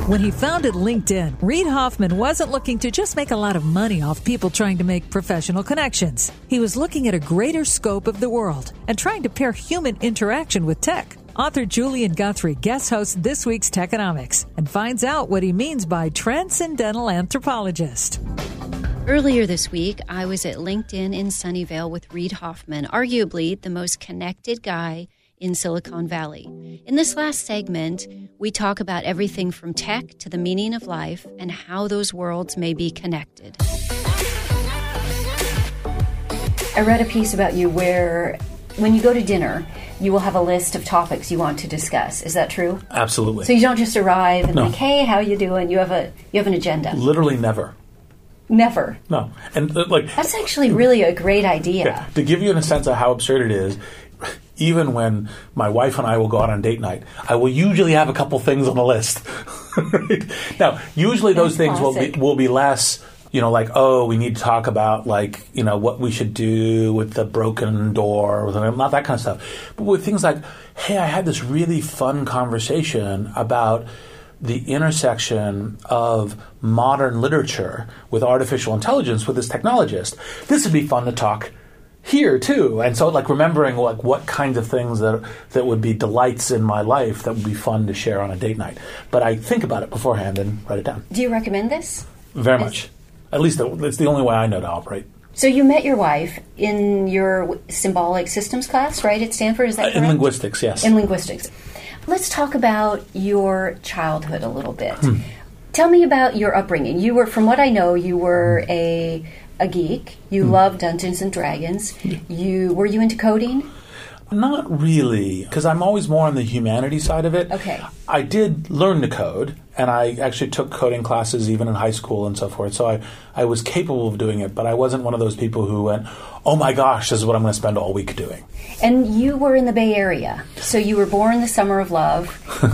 When he founded LinkedIn, Reid Hoffman wasn't looking to just make a lot of money off people trying to make professional connections. He was looking at a greater scope of the world and trying to pair human interaction with tech. Author Julian Guthrie guest hosts this week's Techonomics and finds out what he means by transcendental anthropologist. Earlier this week, I was at LinkedIn in Sunnyvale with Reid Hoffman, arguably the most connected guy in Silicon Valley. In this last segment, we talk about everything from tech to the meaning of life and how those worlds may be connected. I read a piece about you where when you go to dinner, you will have a list of topics you want to discuss. Is that true? Absolutely. So you don't just arrive and like, hey, how you doing? You have an agenda. Literally never. Never. No. And that's actually really a great idea. Yeah. To give you a sense of how absurd it is, even when my wife and I will go out on date night, I will usually have a couple things on the list. Right? Now, usually those things will be less, like, oh, we need to talk about, what we should do with the broken door, not that kind of stuff. But with things like, hey, I had this really fun conversation about the intersection of modern literature with artificial intelligence with this technologist. This would be fun to talk here too. And so remembering what kinds of things that would be delights in my life that would be fun to share on a date night. But I think about it beforehand and write it down. Do you recommend this? Very much. At least it's the only way I know to operate. So you met your wife in your symbolic systems class, right, at Stanford? Is that correct? In linguistics, yes. In linguistics. Let's talk about your childhood a little bit. Tell me about your upbringing. You were, from what I know, you were a geek. You loved Dungeons and Dragons. Were you into coding? Not really, because I'm always more on the humanity side of it. Okay. I did learn to code, and I actually took coding classes even in high school and so forth. So I was capable of doing it, but I wasn't one of those people who went, oh my gosh, this is what I'm going to spend all week doing. And you were in the Bay Area. So you were born the summer of love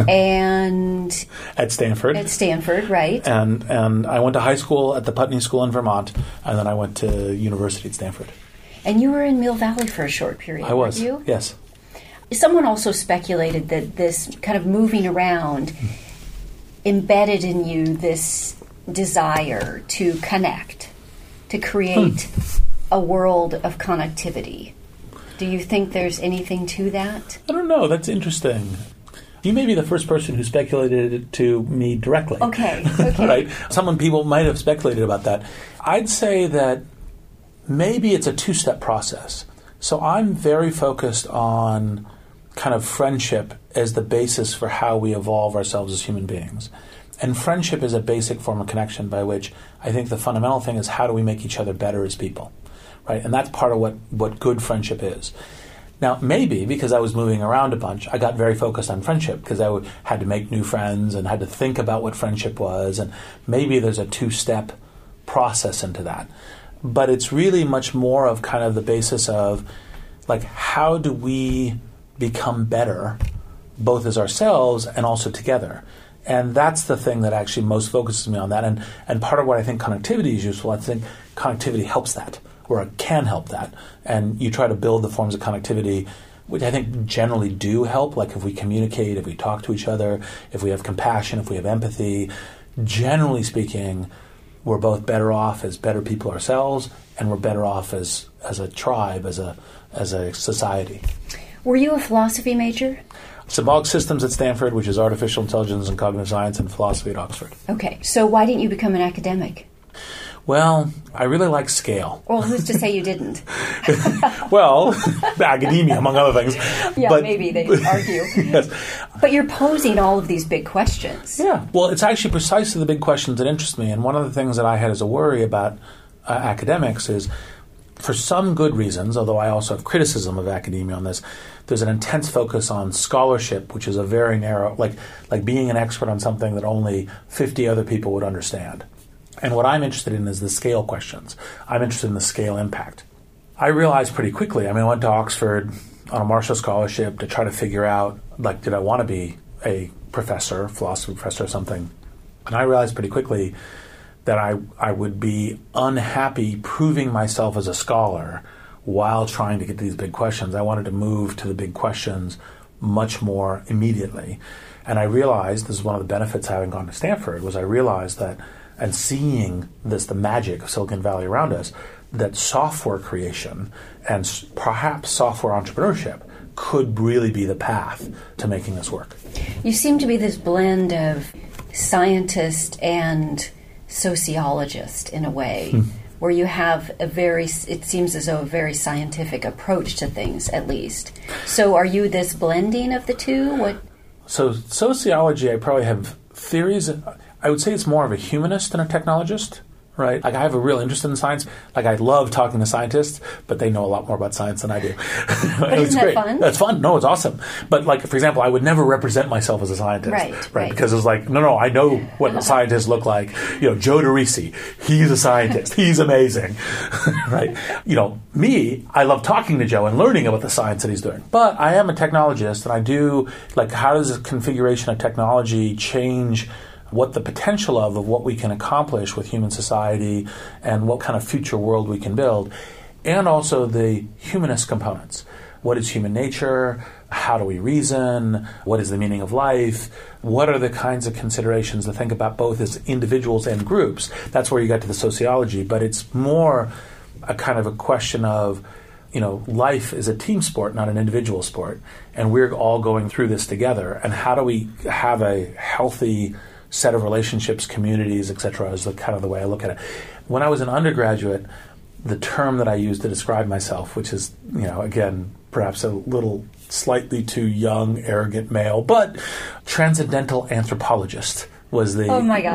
and At Stanford. At Stanford, right. And I went to high school at the Putney School in Vermont, and then I went to university at Stanford. And you were in Mill Valley for a short period, I was, weren't you? Yes. Someone also speculated that this kind of moving around embedded in you this desire to connect, to create a world of connectivity. Do you think there's anything to that? I don't know. That's interesting. You may be the first person who speculated it to me directly. Okay. Right? People might have speculated about that. I'd say that maybe it's a two-step process. So I'm very focused on kind of friendship as the basis for how we evolve ourselves as human beings. And friendship is a basic form of connection by which I think the fundamental thing is how do we make each other better as people, right? And that's part of what good friendship is. Now, maybe because I was moving around a bunch, I got very focused on friendship because I had to make new friends and had to think about what friendship was. And maybe there's a two-step process into that. But it's really much more of kind of the basis of, how do we become better, both as ourselves and also together? And that's the thing that actually most focuses me on that. And part of what I think connectivity is useful, I think connectivity helps that, or it can help that. And you try to build the forms of connectivity which I think generally do help, if we communicate, if we talk to each other, if we have compassion, if we have empathy. Generally speaking, we're both better off as better people ourselves, and we're better off as a tribe, as a society. Were you a philosophy major? Symbolic systems at Stanford, which is artificial intelligence and cognitive science, and philosophy at Oxford. Okay, so why didn't you become an academic? Well, I really like scale. Well, who's to say you didn't? Well, academia, among other things. Yeah, but, maybe they argue. Yes. But you're posing all of these big questions. Yeah. Well, it's actually precisely the big questions that interest me. And one of the things that I had as a worry about academics is, for some good reasons, although I also have criticism of academia on this, there's an intense focus on scholarship, which is a very narrow, like being an expert on something that only 50 other people would understand. And what I'm interested in is the scale questions. I'm interested in the scale impact. I realized pretty quickly, I went to Oxford on a Marshall Scholarship to try to figure out, did I want to be a professor, philosophy professor or something? And I realized pretty quickly that I would be unhappy proving myself as a scholar while trying to get to these big questions. I wanted to move to the big questions much more immediately. And I realized, this is one of the benefits of having gone to Stanford, was I realized that, and seeing the magic of Silicon Valley around us, that software creation and perhaps software entrepreneurship could really be the path to making this work. You seem to be this blend of scientist and sociologist in a way, where you have it seems as though a very scientific approach to things, at least. So are you this blending of the two? So sociology, I probably have theories. I would say it's more of a humanist than a technologist. Right? Like, I have a real interest in science. Like, I love talking to scientists, but they know a lot more about science than I do. But isn't that fun? That's fun. No, it's awesome. But, like, for example, I would never represent myself as a scientist. Right. Because it's like, no, I know what scientists look like. Joe DeRisi, he's a scientist. He's amazing. Right? Me, I love talking to Joe and learning about the science that he's doing. But I am a technologist, and I do, like, how does the configuration of technology change what the potential of what we can accomplish with human society and what kind of future world we can build, and also the humanist components. What is human nature? How do we reason? What is the meaning of life? What are the kinds of considerations to think about both as individuals and groups? That's where you get to the sociology, but it's more a kind of a question of, life is a team sport, not an individual sport, and we're all going through this together, and how do we have a healthy set of relationships, communities, etc., is kind of the way I look at it. When I was an undergraduate, the term that I used to describe myself, which is, again, perhaps a little slightly too young, arrogant male, but transcendental anthropologist was the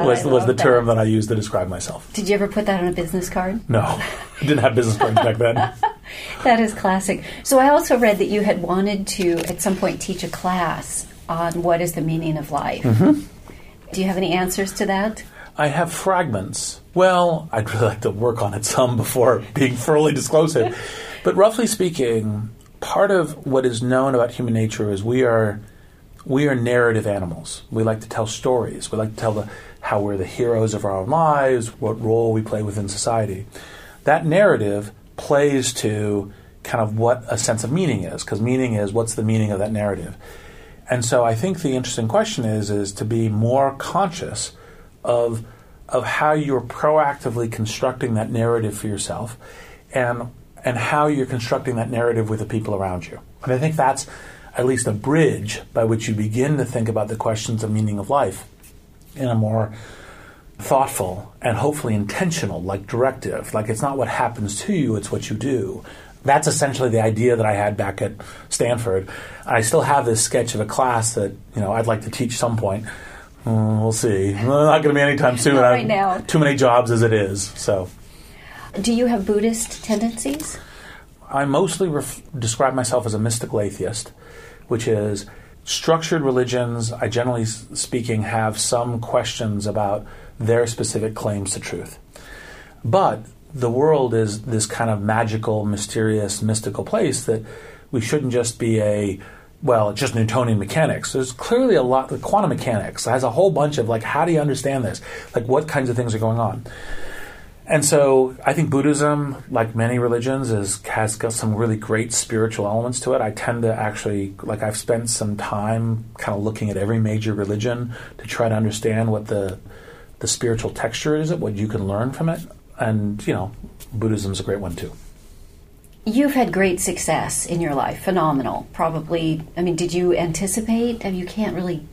term that I used to describe myself. Did you ever put that on a business card? No. I didn't have business cards back then. That is classic. So I also read that you had wanted to, at some point, teach a class on what is the meaning of life. Mm-hmm. Do you have any answers to that? I have fragments. Well, I'd really like to work on it some before being fully disclosive. But roughly speaking, part of what is known about human nature is we are narrative animals. We like to tell stories. We like to tell how we're the heroes of our own lives, what role we play within society. That narrative plays to kind of what a sense of meaning is, because meaning is what's the meaning of that narrative. And so I think the interesting question is to be more conscious of how you're proactively constructing that narrative for yourself and how you're constructing that narrative with the people around you. And I think that's at least a bridge by which you begin to think about the questions of meaning of life in a more thoughtful and hopefully intentional, like directive. Like, it's not what happens to you, it's what you do. That's essentially the idea that I had back at Stanford. I still have this sketch of a class that I'd like to teach some point. We'll see. Not going to be anytime soon. Not right now. Too many jobs as it is. So, do you have Buddhist tendencies? I mostly describe myself as a mystical atheist, which is structured religions, I generally speaking have some questions about their specific claims to truth. But the world is this kind of magical, mysterious, mystical place that we shouldn't just be just Newtonian mechanics. There's clearly a lot, the quantum mechanics has a whole bunch of, how do you understand this? Like, what kinds of things are going on? And so I think Buddhism, like many religions, has got some really great spiritual elements to it. I tend to actually, I've spent some time kind of looking at every major religion to try to understand what the spiritual texture is, what you can learn from it. And, Buddhism's a great one, too. You've had great success in your life. Phenomenal. Probably, did you anticipate? You can't really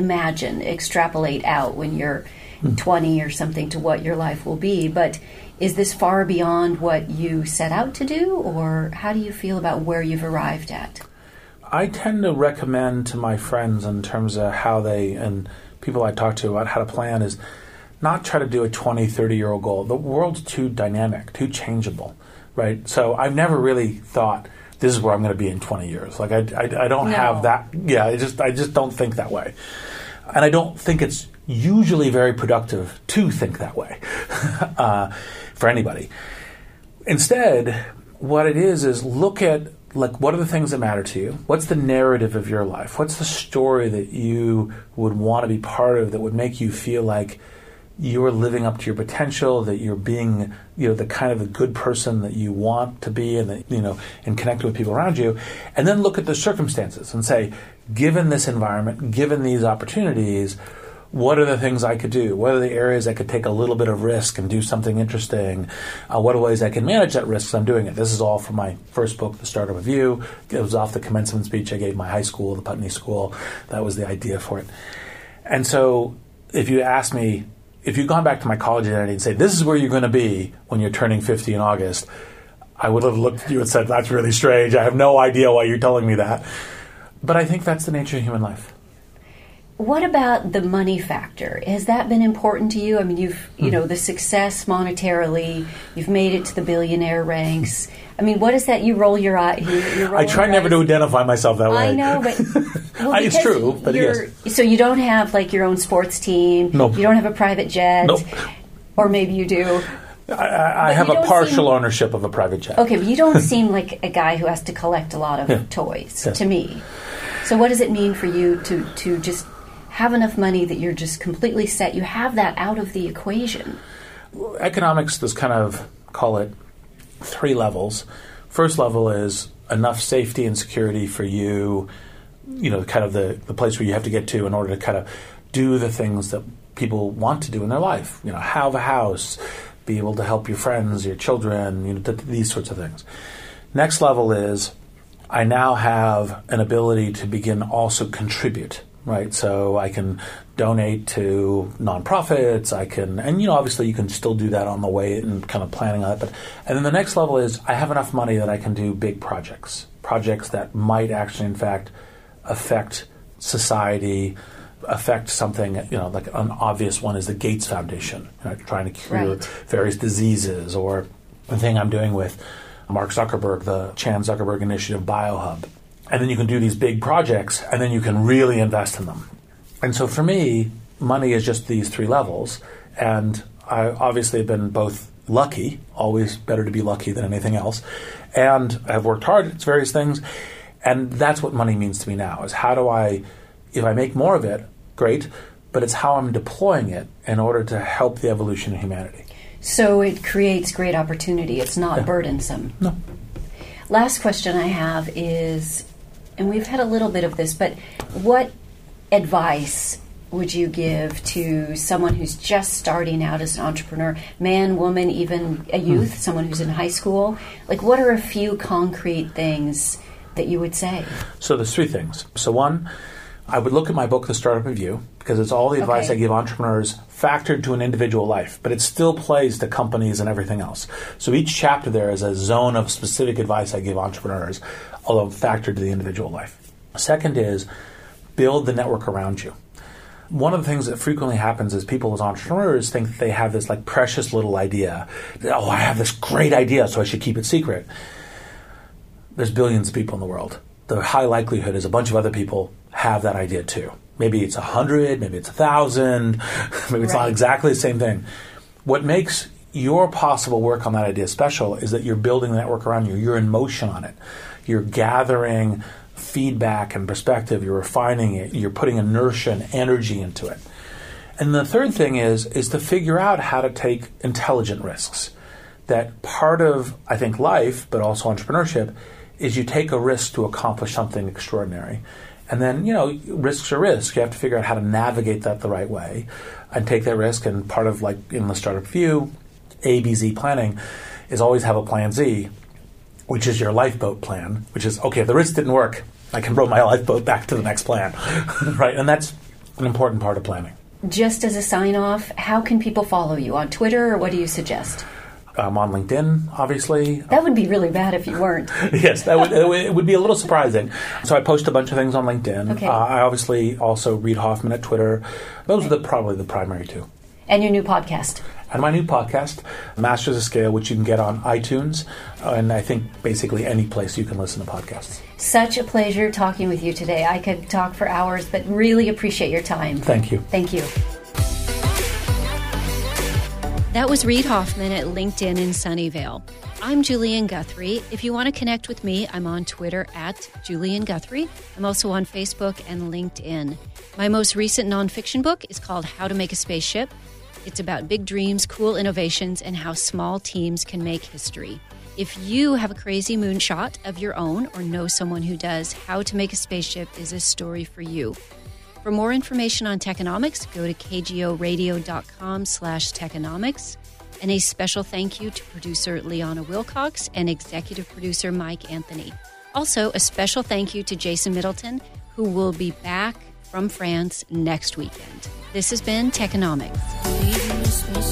extrapolate out when you're 20 or something to what your life will be. But is this far beyond what you set out to do? Or how do you feel about where you've arrived at? I tend to recommend to my friends in terms of how they, and people I talk to about how to plan, is not try to do a 20, 30-year-old goal. The world's too dynamic, too changeable, right? So I've never really thought, this is where I'm going to be in 20 years. I don't have that. Yeah, I just don't think that way. And I don't think it's usually very productive to think that way for anybody. Instead, what it is look at, what are the things that matter to you? What's the narrative of your life? What's the story that you would want to be part of that would make you feel like you're living up to your potential, that you're being, the kind of a good person that you want to be, and that, and connecting with people around you. And then look at the circumstances and say, given this environment, given these opportunities, what are the things I could do? What are the areas I could take a little bit of risk and do something interesting? What are ways I can manage that risk as I'm doing it? This is all from my first book, The Startup of You. It was off the commencement speech I gave my high school, the Putney School. That was the idea for it. And so if you ask me, if you'd gone back to my college identity and say, this is where you're going to be when you're turning 50 in August, I would have looked at you and said, that's really strange. I have no idea why you're telling me that. But I think that's the nature of human life. What about the money factor? Has that been important to you? I mean, you've, the success monetarily, you've made it to the billionaire ranks. I mean, what is that? You roll your eye. I try never to identify myself that way. I know, but it's true. But yes. So you don't have like your own sports team. Nope. You don't have a private jet. Nope. Or maybe you do. I have a partial ownership of a private jet. Okay, but you don't seem like a guy who has to collect a lot of toys to me. So what does it mean for you to just have enough money that you're just completely set? You have that out of the equation. Economics, there's kind of, call it 3 levels. First level is enough safety and security for you, kind of the place where you have to get to in order to kind of do the things that people want to do in their life. Have a house, be able to help your friends, your children, these sorts of things. Next level is I now have an ability to begin also contribute. Right, so I can donate to nonprofits. And obviously you can still do that on the way and kind of planning on it. And then the next level is I have enough money that I can do big projects that might actually, in fact, affect society, affect something. Like an obvious one is the Gates Foundation, trying to cure various diseases, or the thing I'm doing with Mark Zuckerberg, the Chan Zuckerberg Initiative BioHub. And then you can do these big projects, and then you can really invest in them. And so for me, money is just these 3 levels. And I obviously have been both lucky, always better to be lucky than anything else, and I've worked hard at various things. And that's what money means to me now, is how do I, if I make more of it, great, but it's how I'm deploying it in order to help the evolution of humanity. So it creates great opportunity. It's not burdensome. No. Last question I have is, and we've had a little bit of this, but what advice would you give to someone who's just starting out as an entrepreneur, man, woman, even a youth, someone who's in high school? Like, what are a few concrete things that you would say? So there's 3 things. So one, I would look at my book, The Startup of You, because it's all the advice I give entrepreneurs factored to an individual life, but it still plays to companies and everything else. So each chapter there is a zone of specific advice I give entrepreneurs, although factored to the individual life. Second is build the network around you. One of the things that frequently happens is people as entrepreneurs think that they have this like precious little idea. Oh, I have this great idea, so I should keep it secret. There's billions of people in the world. The high likelihood is a bunch of other people have that idea too. Maybe it's 100, maybe it's 1,000, maybe it's not exactly the same thing. What makes your possible work on that idea special is that you're building the network around you. You're in motion on it. You're gathering feedback and perspective. You're refining it. You're putting inertia and energy into it. And the third thing is to figure out how to take intelligent risks. That part of, I think, life, but also entrepreneurship, is you take a risk to accomplish something extraordinary. And then, risks are risks. You have to figure out how to navigate that the right way and take that risk. And part of, like, in the Startup View, ABZ planning is always have a plan Z, which is your lifeboat plan, which is, okay, if the risk didn't work, I can row my lifeboat back to the next plan, right? And that's an important part of planning. Just as a sign-off, how can people follow you? On Twitter, or what do you suggest? I'm on LinkedIn, obviously. That would be really bad if you weren't. Yes, it would be a little surprising. So I post a bunch of things on LinkedIn. Okay. I obviously also read Hoffman at Twitter. Those are probably the primary 2. And your new podcast. And my new podcast, Masters of Scale, which you can get on iTunes, and I think basically any place you can listen to podcasts. Such a pleasure talking with you today. I could talk for hours, but really appreciate your time. Thank you. Thank you. That was Reid Hoffman at LinkedIn in Sunnyvale. I'm Julian Guthrie. If you want to connect with me, I'm on Twitter at Julian Guthrie. I'm also on Facebook and LinkedIn. My most recent nonfiction book is called How to Make a Spaceship. It's about big dreams, cool innovations, and how small teams can make history. If you have a crazy moonshot of your own or know someone who does, How to Make a Spaceship is a story for you. For more information on Techonomics, go to kgoradio.com/Techonomics. And a special thank you to producer Liana Wilcox and executive producer Mike Anthony. Also, a special thank you to Jason Middleton, who will be back from France next weekend. This has been Techonomics.